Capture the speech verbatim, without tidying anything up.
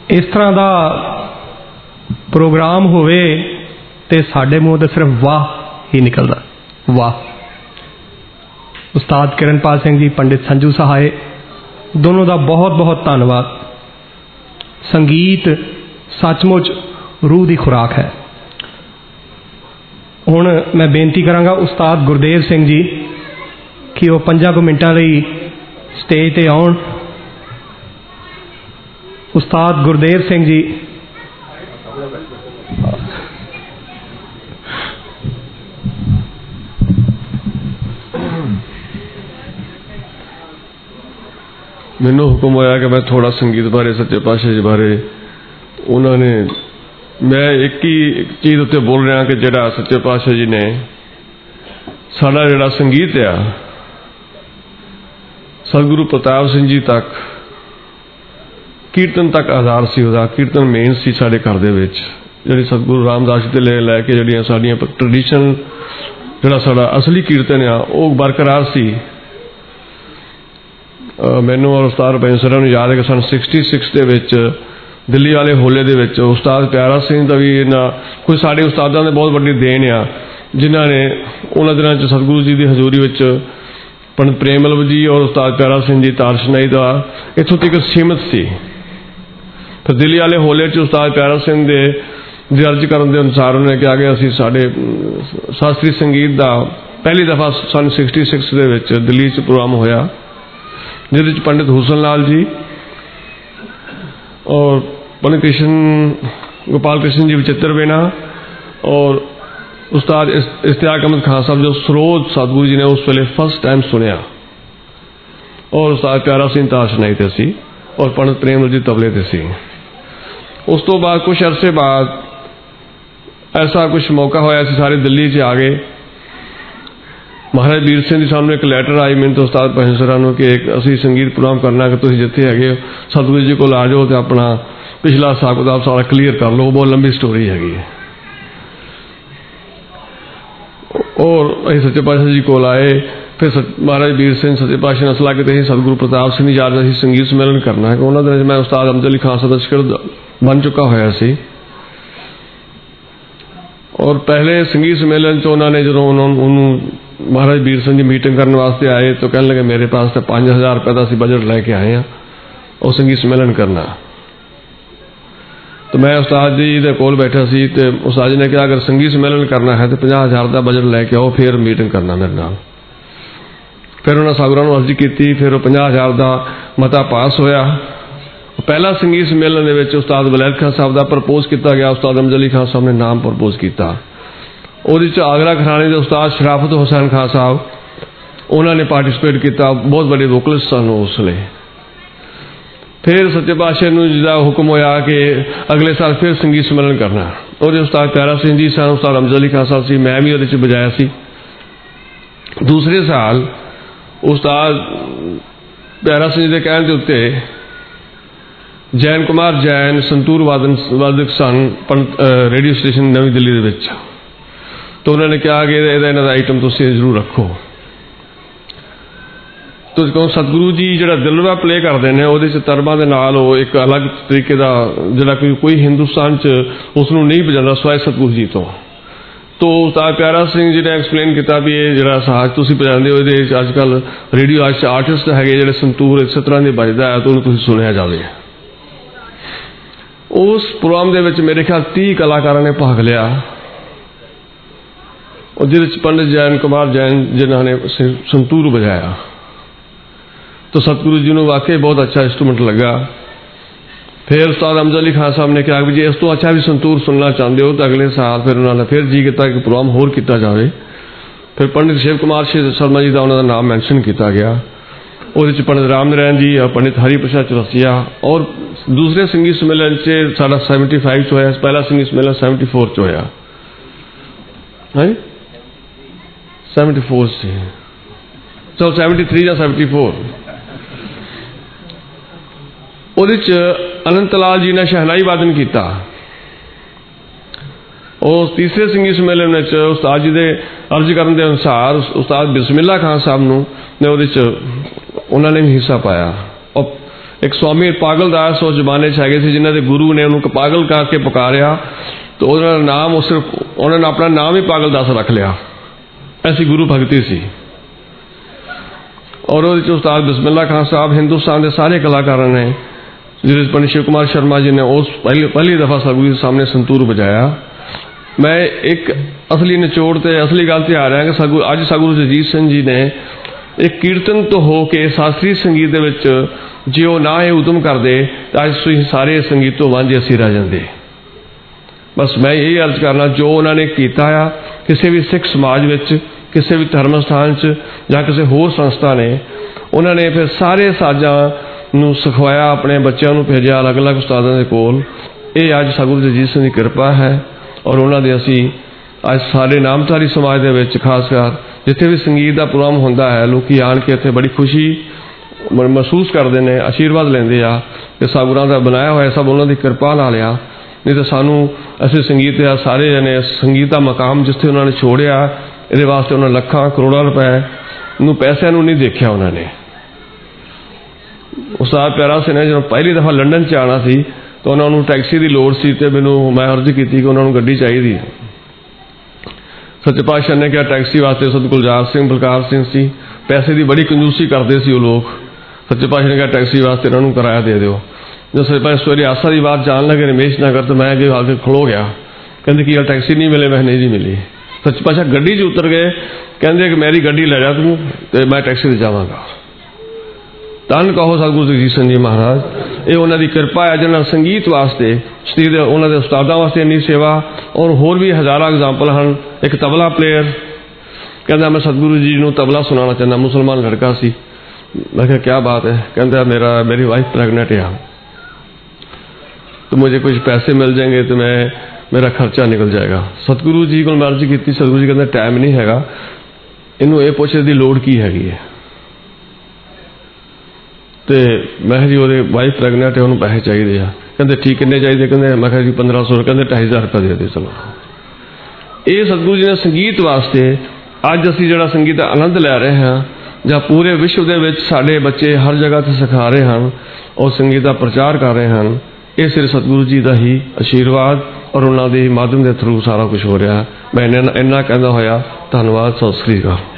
इस तरह का प्रोग्राम होवे ते साडे मूँह तो सिर्फ वाह ही निकलता, वाह। उस्ताद किरणपाल सिंह जी, पंडित संजू सहाय, दोनों का बहुत बहुत धन्यवाद। संगीत सचमुच रूह की खुराक है। हुण मैं बेनती करांगा उस्ताद गुरदेव सिंह जी कि वो पंजा को मिनटां लई स्टेज ते आउण। उस्ताद गुरदेव सिंह जी मैनू हुक्म होया कि मैं थोड़ा संगीत बारे, सच्चे पातशाह जी बारे, उन्होंने मैं एक ही चीज़ उत्ते बोल रहा कि जिहड़ा सच्चे पातशाह जी ने साडा जिहड़ा संगीत आ सतगुरु प्रताप सिंह जी तक, कीर्तन तक आधार सी उहदा, कीर्तन मेन सी साडे घर दे विच। जिहड़ी सतगुरु रामदास जी ते लैके जिहड़ियां साडीयां ट्रैडिशन, जिहड़ा साडा असली कीर्तन आ वो बरकरार सी। मैनू और उस्ताद रबेन सर नूं याद है कि सन सिक्सटी सिक्स दे विच दिल्ली वाले होले दे विच उस्ताद प्यारा सिंह दा भी इन्ना कोई साडे उस्तादां दे बहुत वड्डी देन आ, जिन्हां ने उन्हां दिनां च सतगुरु जी दी हजूरी विच पंडित प्रेमल जी और उस्ताद प्यारा सिंह जी तारशनाई दा इत्थों तक सीमित सी। फिर दिल्ली वाले होले च उस्ताद प्यारा सिंह दे दर्ज करन दे अनुसार उन्होंने कहा कि असीं साडे शास्त्री संगीत दा पहली दफा सन सिक्सटी सिक्स दे विच दिल्ली च प्रोग्राम होया, जिहदे च पंडित हुसन लाल जी और पंडित कृष्ण गोपाल कृष्ण जी विचित्र बेना और उस्ताद इश्तियाक अहमद खान साहब जो सरोज सतगुरु जी ने उस वेले फर्स्ट टाइम सुनिया, और उस्ताद प्यारा सिंह ताशनाई ते सी और पंडित प्रेमल जी तबले ते सी। उस तो बाद कुछ अरसे बाद ऐसा कुछ मौका होया, सारे दिल्ली च आ गए। महाराज वीर सिंह जी सामने एक लैटर आई मैंने तो उस्ताद भजन सरां नूं कि एक असी संगीत प्रोग्राम करना कि तुसीं जिथे हैगे सतगुरु जी को आ जाओ तो अपना पिछला हिसाब किताब सारा क्लीयर कर लो, बहुत लंबी स्टोरी हैगी। और असीं सच्चे पातशाह जी को आए, फिर महाराज वीर सिंह सच्चे पातशाह ने सलाह की सतगुरु प्रताप सिंह जी याद असीं संगीत सम्मेलन करना है। उन्होंने मैं उस्ताद अमजद अली खान साहब दा शिकरद बन चुका होया सी, और पहले संगीत सम्मेलन च उन्होंने जो उन्होंने महाराज वीर सिंह जी मीटिंग करने वास्ते आए तो कहने लगे मेरे पास तो पाँच हज़ार रुपये का बजट लैके आए हैं और संगीत सम्मेलन करना। तो मैं उस्ताद जी दे कोल बैठा सी ते उस्ताद जी ने कहा अगर संगीत सम्मेलन करना है तो पचास हज़ार का बजट लैके आओ फिर मीटिंग करना मेरे नाल। फिर उन्होंने सागुरां नूं अर्जी की, फिर वो पचास हज़ार का मता पास होया। पहला संगीत सम्मेलन दे विच उस्ताद वलैद खान साहब का प्रपोज किया गया, उस्ताद अमजद अली खान साहब ने नाम प्रपोज किया। ਉਹਦੇ ਚ आगरा घराने के उस्ताद शराफत हुसैन खान साहब उन्होंने पार्टिसिपेट किया, बहुत बड़े वोकलिस्ट सन उस वे। फिर सच्चे पातशाह नूं जिहदा हुक्म होया कि अगले साल फिर संगीत सम्मेलन करना, और उस्ताद प्यारा सिंह जी सन, उस्ताद अमजद अली खान साहब सी, मैं भी उहदे च बजाया सी। दूसरे साल उस्ताद प्यारा सिंह के कहने के उत्ते जैन कुमार जैन संतूर वादन वादक सन रेडियो स्टेशन नवी दिल्ली दे विच, तो उन्होंने कहा कि इन्हां दा आइटम तुसीं जरूर रखो। तो क्यों सतगुरु जी जिहड़ा दिलवा प्ले करते हैं वो तरबा के नाल एक अलग तरीके का जिहड़ा कोई कोई हिंदुस्तान च उसनूं नहीं बजाता सवाए सतगुरु जी तो। तो उस्ताद प्यारा सिंह जी ने एक्सप्लेन किया भी ये जिहड़ा साज तुसीं बजांदे हो इहदे अजकल रेडियो अज आर्टिस्ट है जिहड़े संतूर इस तरह के बजदा है तो उन्हें तुसीं सुनिया जाए। उस प्रोग्राम दे विच मेरे ख्याल तीह कलाकारां ने भाग लिया, और जिस पंडित जैन कुमार जैन जिन्होंने संतूर बजाया, तो सतगुरु जी को वाकई बहुत अच्छा इंस्ट्रूमेंट लगा। फिर उस्ताद अमजद अली खान साहब ने कहा कि जी इस तो अच्छा भी संतूर सुनना चाहते हो तो अगले साल फिर उन्होंने फिर जी किया कि प्रोग्राम होर किया जाए। फिर पंडित शिव कुमार शर्मा जी का उन्होंने नाम मैंशन किया गया, और पंडित राम नारायण जी और पंडित हरि प्रसाद चौरसिया, और दूसरे संगीत सम्मेलन से साढ़ा सैवनटी फाइव च होया, पहला संगीत सम्मेलन सैवनटी फोर च होया है सैवनटी फोर से चलो सैवनटी थ्री या सैवनटी फोर। अनंत लाल जी ने शहनाई वादन किया। और तीसरे संगीत सम्मेलन में उस्ताद जी के अर्ज करने के अनुसार उस्ताद बिस्मिल्ला खान साहब ने उन्होंने भी हिस्सा पाया। और एक स्वामी पागलदास उस जमाने च हैगे सी जिन्हां दे गुरु ने उन्होंने पागल करके पुकारिया तो उन्होंने नाम उस उन्होंने अपना नाम ही पागलदास रख लिया। ऐसी गुरु भगती सी। और उस्ताद बिस्मिल्ला खान साहब हिंदुस्तान के सारे कलाकारों ने जिस पंडित शिव कुमार शर्मा जी ने उस पहली पहली दफ़ा सतगुरु के सामने संतूर बजाया। मैं एक असली निचोड़ ते असली गल ते आ रहा कि सतगुरु अज सतगुरु जगजीत सिंह जी ने एक कीर्तन तो हो के शास्त्रीय संगीत दे विच जे वो ना ये उदम करते तो अज तुसीं सारे संगीत तो वांझे असीं रह जांदे। बस मैं यही अर्ज करना जो उन्होंने किया आ किसी भी सिख समाज विच किसी भी धर्म स्थान च जां किसी होर संस्था ने उन्होंने फिर सारे साजां नूं सिखवाया अपने बच्चों नूं भेजिया अलग अलग उस्तादां दे कोल। ये अज सतगुरु जगजीत सिंह की कृपा है और उन्होंने असी अज सारे नामधारी समाज दे विच खासकर जिथे भी संगीत का प्रोग्राम होंदा है लोग आन के इत्थे बड़ी खुशी महसूस करते हैं आशीर्वाद लेंदे आ कि सतगुरां दा बनाया होया सब उन्होंने कृपा नाल आ। नहीं तो सानू ऐसे संगीत आ सारे जने संगीत का मकाम जिथे उन्होंने छोड़िया ये वास्ते उन्होंने लखां करोड़ों रुपए नूं पैसों नूं नहीं देखा। उन्होंने उस्ताद प्यारा सिंह ने जो पहली दफ़ा लंडन च आना सी तो उन्होंने टैक्सी की लोड़ सी ते मैनूं मैं अर्ज की कि उन्होंने गड्डी चाहिए। सच्चे पातशाह ने कहा टैक्सी वास्ते सत गुलजार सिंह बलकार सिंह सी पैसे की बड़ी कंजूसी करते सी वो लोग। सच्चे पातशाह ने कहा टैक्सी वास्ते इन्होंने किराया दे दो। जो सच्चे पातशाह सवेरे आसा की बात जान लगे रमेश नगर तो मैं अगे आके खड़ो गया कहते कि यार टैक्सी नहीं मिले। मैं नहीं जी मिली। सच्चे पातशाह गड्डी च उतर गए कहते कि मेरी गड्डी ले जा तू तो मैं टैक्सी से जावांगा। धन कहो सतगुरु जगजीत सिंह जी महाराज। ये उन्होंने कृपा है जिन्होंने संगीत वास्ते श्री उन्होंने उस्तादों वास्ते इन्नी सेवा और होर भी हज़ारों एग्जाम्पल हैं। एक तबला प्लेयर कहता मैं सतगुरु जी को तबला सुनाना चाहता मुसलमान लड़का सी। मैं कहा क्या बात है कहता मेरा मेरी वाइफ प्रेगनेंट है तो मुझे कुछ पैसे मिल जाएंगे तो मैं मेरा खर्चा निकल जाएगा। सतगुरु जी को मैं अर्ज की सतगुरु जी कहते टाइम नहीं हैगा इनू ये पुछने की लोड़ की हैगी है। तो मैं जी वो वाइफ प्रेगनेंट है उन्होंने पैसे चाहिए आ कहते ठीक किन्ने चाहिए कहते मैं कहा जी पंद्रह सौ कहते ढाई हज़ार रुपया दे दे चलो। ये सतगुरु जी ने संगीत वास्ते अज असी जो संगीत का आनंद लै रहे हैं ਜਾਂ पूरे विश्व के विच साडे बच्चे हर जगह से सिखा रहे हैं और संगीत का प्रचार कर रहे हैं। ये सिर्फ सतगुरु जी का ही आशीर्वाद और उन्होंने माध्यम के थ्रू सारा कुछ हो रहा। मैं इन्ना कहना होया धन्यवाद। सत श्री अकाल।